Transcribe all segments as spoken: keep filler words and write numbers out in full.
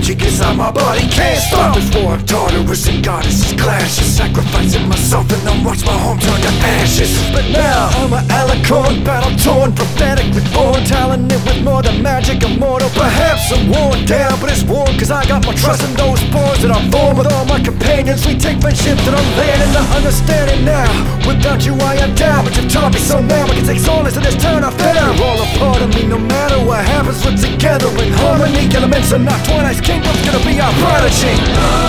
magic inside my body can't stop. This war of Tartarus and goddesses clashes, sacrificing myself and then watch my home turn to ashes. But now I'm a alicorn, battle-torn, prophetically born, talented with more than magic, immortal. Perhaps I'm worn down, but it's worn cause I got my trust in those bonds that I'm born with all my companions. We take friendship that I'm landing to understanding now. Without you I am down, but you've taught me so now I can take solace in this turn I found. You're all a part of me, no matter what happens, we're together in harmony. Elements are not Twilight's kingdom's gonna be our prodigy.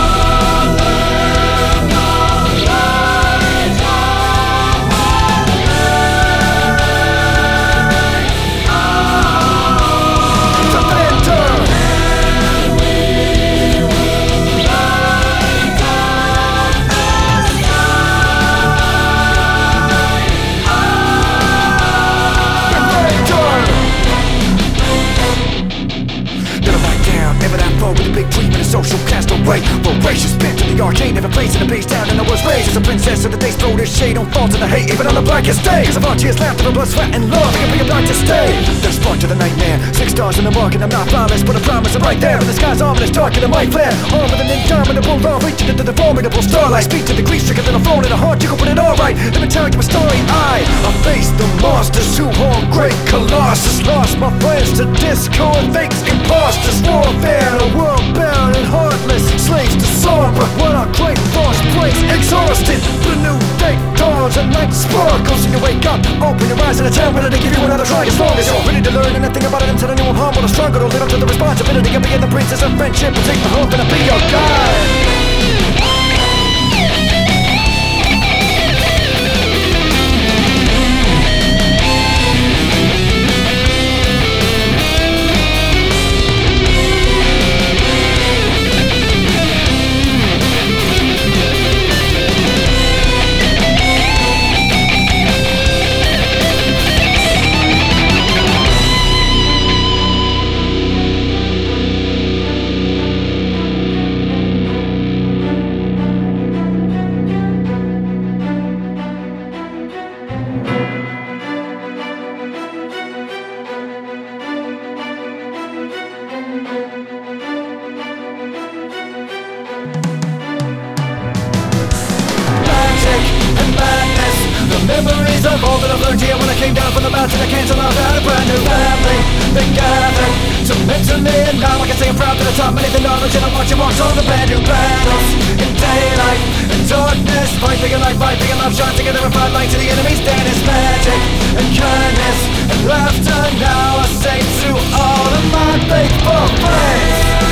With a big dream and a social castaway, voracious bent to the arcane, never placed in a base down. And I was raised as a princess, so the days throw this shade don't fall to the hate, even on the blackest day. Cause of our tears, laughter, and blood, sweat, and love, I can bring it back to stay. There's spark to the nightmare, six stars in the mark, and I'm not flawless, but I promise I'm right there. And the sky's ominous, dark and it might flare, armed with an indomitable law, reaching into the formidable starlight. Speak to the grief stricken that I'm flown in a heart, you can put it all right. Let me tell you a story. I, I faced the monsters who harm great Colossus, lost my friends to discord, fakes, imposters, warfare, a world bound and heartless, slaves to sorrow. When our great force breaks, exhausted, the new day dawns and night sparkles. And you wake up, open your eyes, and it's time ready to give you another try. As long as you're ready to learn anything about it, until I knew I'm humble or struggle to live up to the responsibility of being the princess of friendship and take the hope and I'll be your guide. Memories of all that I've learned here when I came down from the mountain. I cancel out that a brand new family been gathered to mentor me, and now I can say I'm proud that I taught many the knowledge, and I'm watching walks all the brand new battles in daylight and darkness. Fight big and light, fight big and love, shine together and fight light to the enemy's dead. It's magic and kindness and laughter. Now I say to all of my faithful friends,